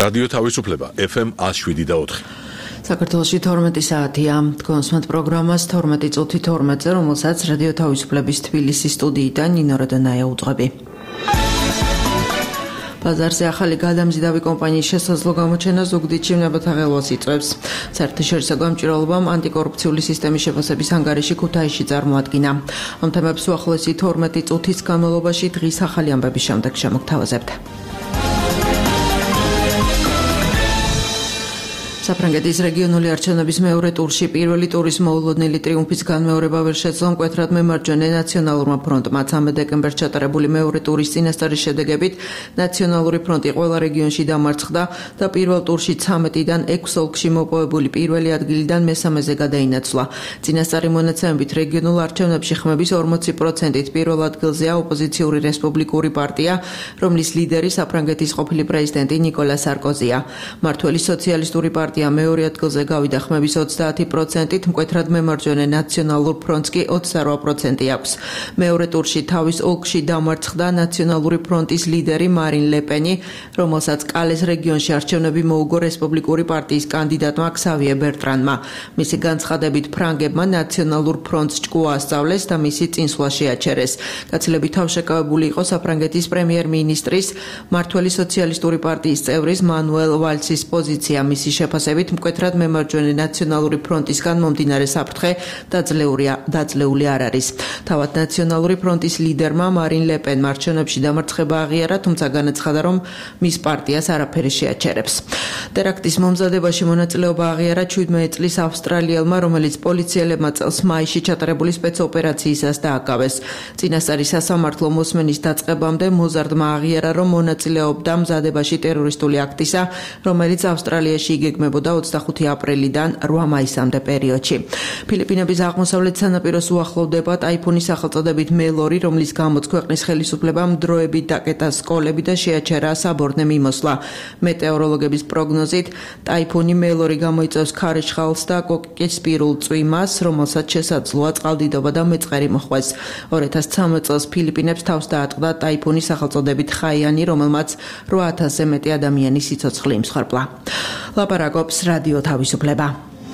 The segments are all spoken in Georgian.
რადიო თავისუფლება FM 107.4. საქართველოში 12 საათია. თქვენს პროგრამას 12 წუთი 12-ზე, რომელსაც რადიო თავისუფლების თბილისის სტუდიიდან ნინო როდონაია უძღვები. ბაზარზე ახალი გადამზიდავი კომპანიის შესაძლო გამოჩენა ზუგდიდში ნებათაღელვას იწვევს. საერთაშორისო გამჭირვალობამ ანტიკორუფციული სისტემის შეფასების ანგარიში ქუთაისში წარმოადგინა. ამ თემებს უახლოესი 12 წუთის განმავლობაში დღის ახალი ამბების შემდეგ შემოგთავაზებთ. საფრანგეთის რეგიონული არჩევნების მეორე ტურში პირველი ტურის მოულოდნელი ტრიუმფის განმეორება ვერ შეძლო მკვეთრად მემარჯვენე ნაციონალურმა ფრონტმა. 13 დეკემბერს ჩატარებული მეორე ტურის წინასწარის შედეგებით ნაციონალური ფრონტი ყველა რეგიონში დამარცხდა და პირველ ტურში 13-დან 6 ოლქში მოპოვებული პირველი ადგილიდან მესამეზე გადაინაცვლა. წინასწარი მონაცემებით რეგიონულ არჩევნებში ხმების 40%-ით პირველ ადგილზეა ოპოზიციური რესპუბლიკური პარტია, რომლის ლიდერი საფრანგეთის ყოფილი პრეზიდენტი ნიკოლა სარკოზია. მმართველი სოციალისტური პარტია მეორე ადგილზე გავიდა ხმების 30%-ით, მკვეთრად მემარჯვენე ნაციონალურ ფრონტს კი 28% აქვს. მეორე ტურში თავის ოლქში დამარცხდა ნაციონალური ფრონტის ლიდერი მარინ ლე პენი, რომელსაც კალეს რეგიონში არჩევნები მოუგო რესპუბლიკური პარტიის კანდიდატმა ქსავიე ბერტრანმა. მისი განცხადებით ფრანგებმა ნაციონალურ ფრონტს ჭკუა ასწავლეს და მისი წინსვლა შეაჩერეს. გაცილებით თავშეკავებული იყო საფრანგეთის პრემიერ-მინისტრის, მმართველი სოციალისტური პარტიის წევრის მანუელ ვალსის პოზიცია. მისი შეფასებით მკვეთრად მემარჯვენე ნაციონალური ფრონტისგან მომდინარე საფრთხე დაძლეული არ არის. თავად ნაციონალური ფრონტის ლიდერმა მარინ ლე პენმა არჩევნებში დამარცხება აღიარა, თუმცა განაცხადა, რომ მის პარტიას არაფერი შეაჩერებს. ტერაქტის მომზადებაში მონაწილეობა აღიარა 17 წლის ავსტრალიელმა, რომელიც პოლიციელებმა წელს მაისში ჩატარებული სპეცოპერაციისას დააკავეს. წინასწარი სასამართლო მოსმენის დაწყებამდე მოზარდმა აღიარა, რომ მონაწილეობდა მზადებაში ტერორისტული აქტისა, რომელიც ავსტრალიაში იგეგმებოდა 25 აპრილიდან 8 მაისამდე პერიოდში. ფილიპინების აღმოსავლეთ სანაპიროს უახლოვდება ტაიფუნის სახელწოდებით მელორი, რომლის გამოც ქვეყნის ხელისუფლებამ დროებით დაკეტა სკოლები და შეაჩერა საბორნე მიმოსვლა. მეტეოროლოგების პროგნოზით ტაიფუნი მელორი გამოიწვევს ქარიშხალს და კოკისპირულ წვიმას, რომელსაც შესაძლოა წყალდიდობა და მეწყერი მოხვეს. 2013 წელს ფილიპინებს თავს დაატყდა ტაიფუნის სახელწოდებით ხაიანი, რომელმაც 8000-ზე მეტი ადამიანი სიცოცხლე იმსხვერპლა. ლაპარაკობს რადიო თავისუფლება.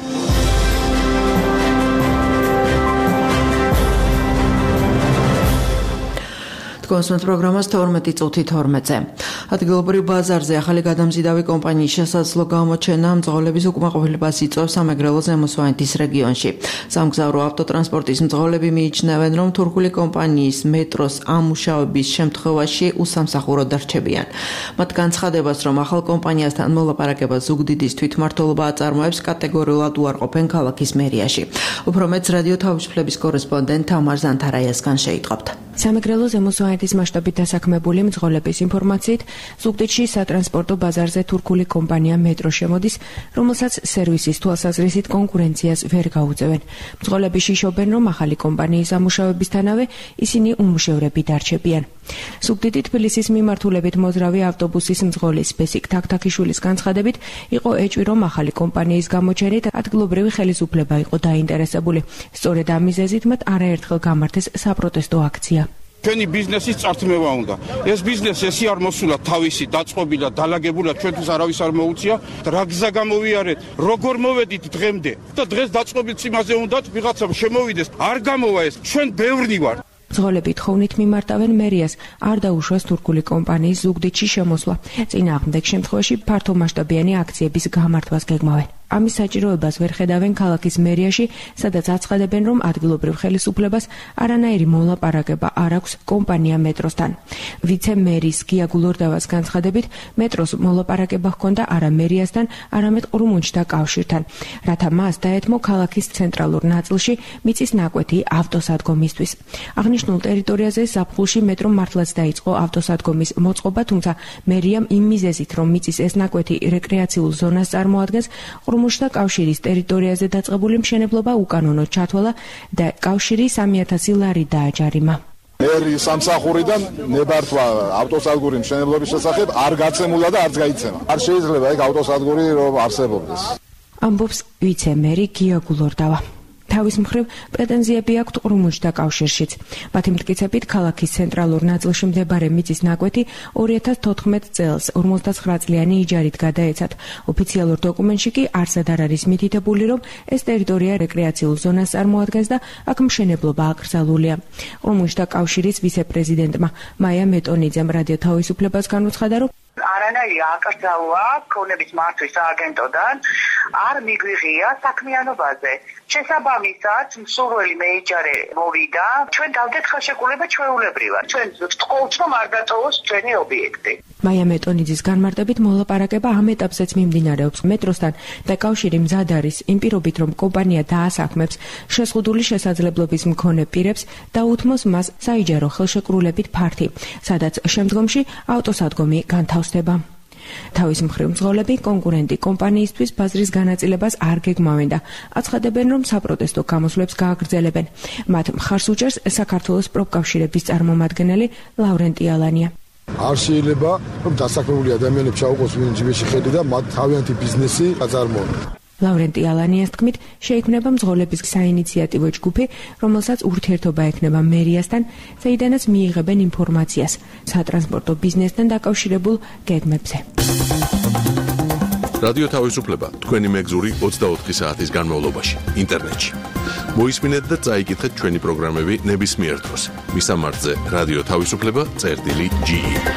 კონსუმენტ პროგრამას 12 წუთი 12-ზე. ადგილობრივ ბაზარზე ახალი გადამზიდავი კომპანიის შესაძლო გამოჩენა მძღოლების უკმაყოფილებას იწვევს სამეგრელო ზემო სვანეთის რეგიონში. სამგზავრო ავტოტრანსპორტის მძღოლები მიიჩნევენ, რომ თურქული კომპანიის მეტროს ამუშავების შემთხვევაში უსამსახუროდ დარჩებიან. მათ განცხადებას, რომ ახალ კომპანიასთან მოლაპარაკება ზუგდიდის თვითმმართველობა აწარმოებს, კატეგორიულად უარყოფენ ქალაქის მერიაში. უფრო მეც რადიო თავისუფლების კორესპონდენტ თამარ ზანთარაიასგან შეიტყობთ. სამეგრელო ზემო სვანეთის მასშტაბით დასაქმებული მძღოლების ინფორმაციით, ზუგდიდში სატრანსპორტო ბაზარზე თურქული კომპანია მეტრო შემოდის, რომელსაც სერვისის თვალსაზრისით კონკურენციას ვერ გაუწევენ. მძღოლები შიშობენ, რომ ახალი კომპანიის ამუშავებისთანავე ისინი უმუშევრები დარჩებიან. ზუგდიდი თბილისის მიმართულებით მოძრავი ავტობუსის მძღოლის ბესიკ თაქთაქიშვილის განცხადებით, იყო ეჭვი, რომ ახალი კომპანიის გამოჩენით ადგილობრივი ხელისუფლება იყო დაინტერესებული. სწორედ ამ მიზეზით მათ არაერთხელ გამართეს საპროტესტო აქცია. ჩვენი ბიზნესის წართმევა უნდა. ეს ბიზნესი ესე არ მოსულა თავისი დაწყობილა, დალაგებულა, ჩვენთვის არავის არ მოუწია. რა გზა გამოვიარეთ, როგორ მოვედით დღემდე და დღეს დაწყობით იმაზე უნდათ ვიღაცამ შემოვიდეს. არ გამოვა ეს, ჩვენ ბევრნი ვარ. მძღოლები თხოვნით მიმარტავენ მერიას არ დაუშვას თურქული კომპანიის ზუგდიდში შემოსვლა. წინააღმდეგ შემთხვევაში ფართომასშტაბიანი აქციების გამართვას გეგმავენ. ამის საჭიროებას ვერ ხედავენ ქალაქის მერიაში, სადაც აცხადებენ, რომ ადგილობრივ ხელისუფლებას არანაირი მოლაპარაკება არ აქვს კომპანია მეტროსთან. ვიცე-მერის გია გულორდავას განცხადებით, მეტროს მოლაპარაკება ჰქონდა არა მერიასთან, არამედ ყრუმუნჯთა კავშირთან, რათა მას დაეთმო ქალაქის ცენტრალურ ნაწილში მიწის ნაკვეთი ავტოსადგომისთვის. აღნიშნულ ტერიტორიაზე ზაფხულში მეტრომ მართლაც დაიწყო ავტოსადგომის მოწყობა, თუმცა მერიამ იმ მიზეზით, რომ მიწის ეს ნაკვეთი რეკრეაციულ ზონას წარმოადგენს, ყრუმუნჯთა კავშირის ტერიტორიაზე დაწყებული მშენებლობა უკანონოდ ჩათვალა და კავშირი 3000 ლარი დააჯარიმა. მერი სამსახურიდან ნებართვა ავტოსადგური მშენებლობის შესახებ არ გაცემულა და არც გაიცემა. არ შეიძლება ეგ ავტოსადგური რომ არსებობდეს. ამბობს ვიცე-მერი გია გულორდავა. თავის მხრივ პრეტენზიები აქვთ ყრუმუჩდა კავშირშიც. მათი მტკიცებით, ქალაქის ცენტრალურ ნაწილში მდებარე მიწის ნაკვეთი 2014 წელს 59 წლიანი იჯარით გადაეცათ. ოფიციალურ დოკუმენტში კი არსად არ არის მითითებული, რომ ეს ტერიტორია რეკრეაციულ ზონას წარმოადგენს და აქ მშენებლობა აკრძალულია. ყრუმუჩდა კავშირის ვიცე-პრეზიდენტმა მაია მეტონიძემ რადიო თავისუფლებას განუცხადა, რომ არანაირი აკრძალვა ქონების მართვის სააგენტოდან არ მიგვიღია საქმიანობაზე. შესაბამისად, მსურველი მეიჯარე მოვიდა, ჩვენ დავდეთ ხელშეკრულება ჩვეულებრივად. ჩვენ ვთხოვთ, რომ არ დატოვოს ჩვენი ობიექტი. მაია მეტონიძის განმარტებით მოლაპარაკება ამ ეტაპზეც მიმდინარეობს მეტროსთან და კავშირი მზად არის იმ პირობით, რომ კომპანია დაასაქმებს შეზღუდული შესაძლებლობის მქონე პირებს და უთმოს მას საიჯარო ხელშეკრულებით ფართი, სადაც შემდგომში ავტოსადგომი განთავსდება. თავის მხრივ მძღოლები კონკურენტი კომპანიისთვის ბაზრის განაწილებას არ გეგმავენ და აცხადებენ, რომ საპროტესტო გამოსვლებს გააგრძელებენ. მათ მხარს უჭერს საქართველოს პროფკავშირების წარმომადგენელი ლავრენტი ალანია. არ შეიძლება, რომ დასაქმებული ადამიანებს ჩაუყოს ვინ ჯიბეში ხედი და მათ თავიანთი ბიზნესი აწარმოონ. ლავრენტი ალანიას თქმით, შეიქმნება მძღოლების საინიციატივო ჯგუფი, რომელსაც ურთიერთობა ექნება მერიასთან, საიდანაც მიიღებენ ინფორმაციას სატრანსპორტო ბიზნესთან დაკავშირებულ გეგმებზე. რადიო თავისუფლება თქვენი მეგზური 24 საათის განმავლობაში ინტერნეტში. მოისმინეთ და წაიკითხეთ ჩვენი პროგრამები ნებისმიერ დროს. მისამართზე რადიო თავისუფლება.ge.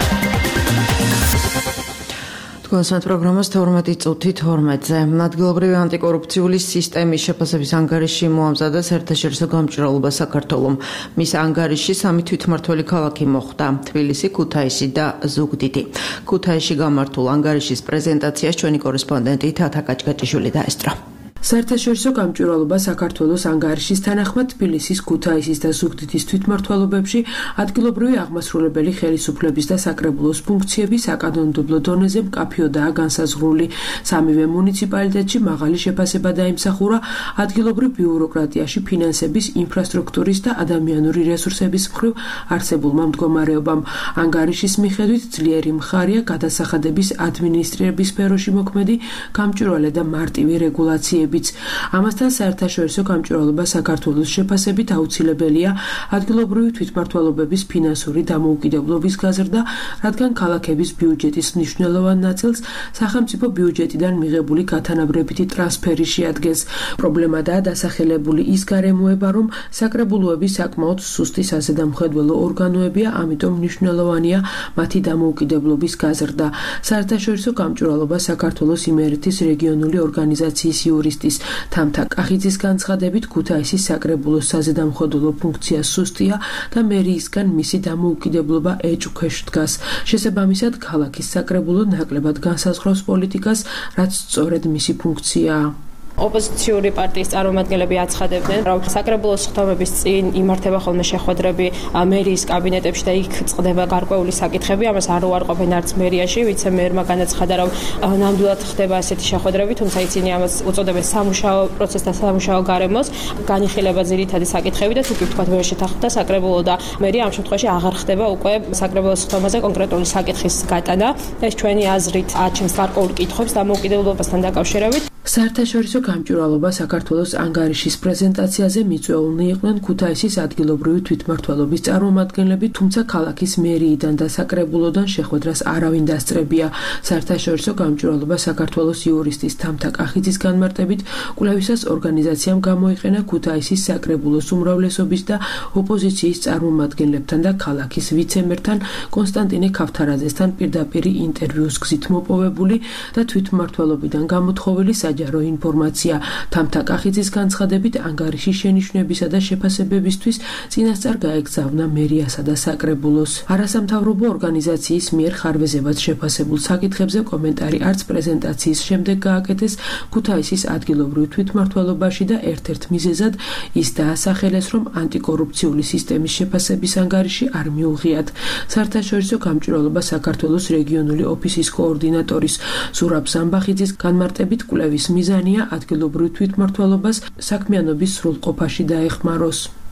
თქვენს პროგრამას 12 წუთი 12-ზე. ადგილობრივი ანტიკორუფციული სისტემის შეფასების ანგარიში მოამზადა საერთაშორისო გამჭვირვალობა საქართველომ. მის ანგარიში 3 თვითმმართველი ქალაქი მოხვდა: თბილისი, ქუთაისი და ზუგდიდი. ქუთაისში გამართულ ანგარიშის პრეზენტაციას ჩვენი კორესპონდენტი თათა კაჭკაჭიშვილი დაესწრო. საერთაშორისო გამჭვირვალობა საქართველოს ანგარიშის თანახმად თბილისის, ქუთაისის და ზუგდიდის თვითმმართველობებში ადგილობრივი აღმასრულებელი ხელისუფლების და საკრებულოს ფუნქციები საკანონმდებლო დონეზე მკაფიოდაა განსაზღვრული. სამივე მუნიციპალიტეტში მაღალი შეფასება დაიმსახურა ადგილობრივ ბიუროკრატიაში ფინანსების, ინფრასტრუქტურის და ადამიანური რესურსების მხრივ არსებულმა მდგომარეობამ. ანგარიშის მიხედვით ძლიერი მხარია გადასახადების ადმინისტრირების სფეროში მოქმედი გამჭვირვალე და მარტივი რეგულაციები. ამასთან საერთაშორისო გამჭვირვალობა საქართველოს შეფასებით აუცილებელია ადგილობრივი თვითმმართველობების ფინანსური დამოუკიდებლობის გაზრდა, რადგან ქალაქების ბიუჯეტის მნიშვნელოვან ნაწილს სახელმწიფო ბიუჯეტიდან მიღებული გათანაბრებითი ტრანსფერი შეადგენს. პრობლემადაა დასახელებული ის გარემოება, რომ საკრებულოები საკმაოდ სუსტი საზედამხედველო ორგანოებია, ამიტომ მნიშვნელოვანია მათი დამოუკიდებლობის გაზრდა. საერთაშორისო გამჭვირვალობა საქართველოს იმერეთის რეგიონული ორგანიზაციის იურისტი თამთა კახიძის განცხადებით, ქუთაისის საკრებულოს საზედამხედველო ფუნქცია სუსტია და მერიისგან მისი დამოუკიდებლობა ეჭვქვეშ დგას. შესაბამისად, ქალაქის საკრებულო ნაკლებად განსაზღვრავს პოლიტიკას, რაც სწორედ მისი ფუნქციაა. ოპოზიციური პარტიის წარმომადგენლები აცხადებდნენ, რომ საკრებულოს ხდომების წინ იმართება ხოლმე შეხვედრები მერიის კაბინეტებში და იქ წყდება გარკვეული საკითხები, ამას არ უარყოფენ არც მერიაში. ვიცე-მერმა განაცხადა, რომ ნამდვილად ხდება ასეთი შეხვედრები, თუმცა ისინი ამას უწოდებენ სამუშაო პროცესს და სამუშაო გარემოს. განიხილება ძირითადი საკითხები და თუ კი ვთქვათ ვერ შეთანხმდა საკრებულო და მერია, ამ შემთხვევაში აღარ ხდება უკვე საკრებულოს ხდომაზე კონკრეტული საკითხის გატანა. ეს ჩვენი აზრით აჩენს გარკვეულ კითხვებს დამოუკიდებლობასთან დაკავშირებით. საერთაშორისო გამჭვირვალობა საქართველოს ანგარიშის პრეზენტაციაზე მიწვეულნი იყვნენ ქუთაისის ადგილობრივი თვითმმართველობის წარმომადგენლები, თუმცა ქალაქის მერიიდან და საკრებულოდან შეხვედრას არავინ დასწრებია. საერთაშორისო გამჭვირვალობა საქართველოს იურისტის თამთა კახიძის განმარტებით, კვლევისას ორგანიზაციამ გამოიყენა ქუთაისის საკრებულოს უმრავლესობის და ოპოზიციის წარმომადგენლებთან და ქალაქის ვიცე-მერთან კონსტანტინე ქავთარაძესთან პირდაპირ ინტერვიუს გზით მოპოვებული და თვითმმართველობიდან გამოთხოვილი საჯარო ინფორმაცია. თამთა კახიძის განცხადებით, ანგარიშის შენიშვნებისა და შეფასებებისთვის წინასწარ გაეგზავნა მერიასა და საკრებულოს. არასამთავრობო ორგანიზაციის მიერ ხარვეზებად შეფასებულ საკითხებზე კომენტარი არც პრეზენტაციის შემდეგ გააკეთეს ქუთაისის ადგილობრივ თვითმმართველობაში და ერთ-ერთ მიზეზად ის დაასახელეს, რომ ანტიკორუფციული სისტემის შეფასების ანგარიში არ მიუღიათ. საერთაშორისო გამჭვირვალობა საქართველოს რეგიონული ოფისის კოორდინატორის ზურაბ ზამბახიძის განმარტებით, კვლევის მიზანია ადგილობრივ თვითმმართველობას საქმიანობის სრულყოფაში დაეხმაროს.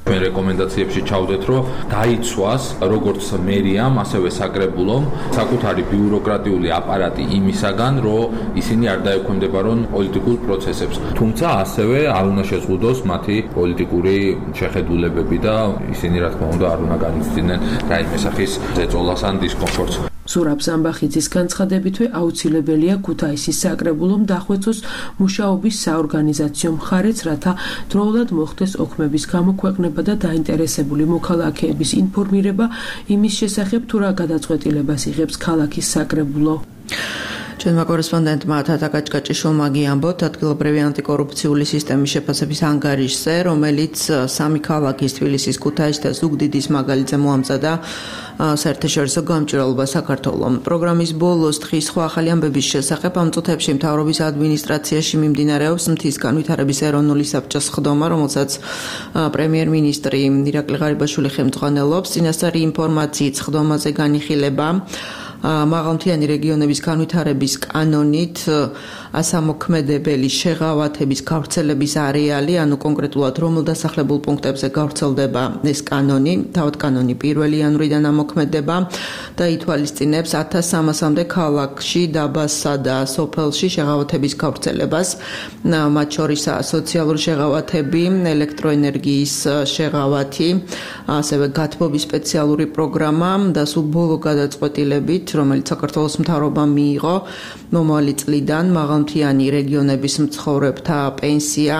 ჩვენ რეკომენდაციებში ჩავდეთ, რომ დაიცვას როგორც მერიამ, ასევე საკრებულომ საკუთარი ბიუროკრატიული აპარატი იმისაგან, რომ ისინი არ დაექვემდებარონ პოლიტიკურ პროცესებს. თუმცა ასევე არ უნდა შეზღუდოს მათი პოლიტიკური შეხედულებები და ისინი რა თქმა უნდა არ უნდა განიცდიდნენ რაიმე სახის ზეწოლას ან დისკომფორტს. ზურაბ ზამბახიძის განცხადებითვე აუცილებელია ქუთაისის საკრებულომ დახვეწოს მუშაობის საორგანიზაციო მხარეც, რათა დროულად მოხდეს ოქმების გამოქვეყნება და დაინტერესებული მოქალაქეების ინფორმირება იმის შესახებ, თუ რა გადაწყვეტილებას იღებს ქალაქის საკრებულო. ჩვენმა კორესპონდენტმა თათა კაჭკაჭიშვილმა გიამბოთ ადგილობრივი ანტიკორუფციული სისტემის შეფასების ანგარიშზე, რომელიც სამი ქალაქის თბილისის, ქუთაისის და ზუგდიდის მაგალითზე მოამზადა საერთაშორისო გამჭვირვალობა საქართველოს. პროგრამის ბოლოს დღის სხვა ახალი ამბების შესახებ ამ წუთებში მთავრობის ადმინისტრაციაში მიმდინარეობს მთის განვითარების ეროვნული საბჭოს სხდომა, რომელსაც პრემიერ-მინისტრი ირაკლი ღარიბაშვილი ხელმძღვანელობს. წინასწარი ინფორმაციით სხდომაზე განიხილება მაღალმთიანი რეგიონების განვითარების კანონით ასამოქმედებელი შეღავათების გავრცელების არეალი, ანუ კონკრეტულად რომელ დასახლებულ პუნქტებზე გავრცელდება ეს კანონი, თავად კანონი 1 იანვრიდან ამოქმედება და ითვალისწინებს 1300-მდე ქალაქში, დაბასა და სოფელში შეღავათების გავრცელებას, მათ შორისაა სოციალური შეღავათები, ელექტროენერგიის შეღავათი, ასევე გათბობის სპეციალური პროგრამა და სულ ბოლო გადაწყვეტილებით, რომელიც საქართველოს მთავრობამ მიიღო მომავალი წლიდან მაღალმთიანი რეგიონების მცხოვრებთა პენსია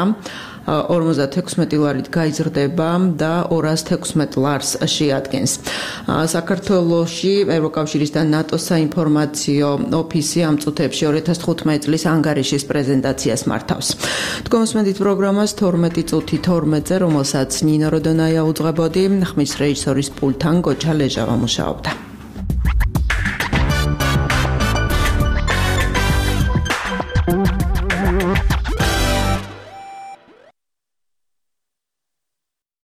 56 ლარით გაიზრდება და 216 ლარს შეადგენს. საქართველოში ევროკავშირის და ნატოს საინფორმაციო ოფისი ამ წუთებში 2015 წლის ანგარიშის პრეზენტაციას მართავს. თქვენსმენდით პროგრამას 12 წუთი 12-ზე, რომელსაც ნინო როდონაია უძღვებოდი, ხმის რეჟისორის პულტთან გოჩა ლეჟავა მუშაობდა.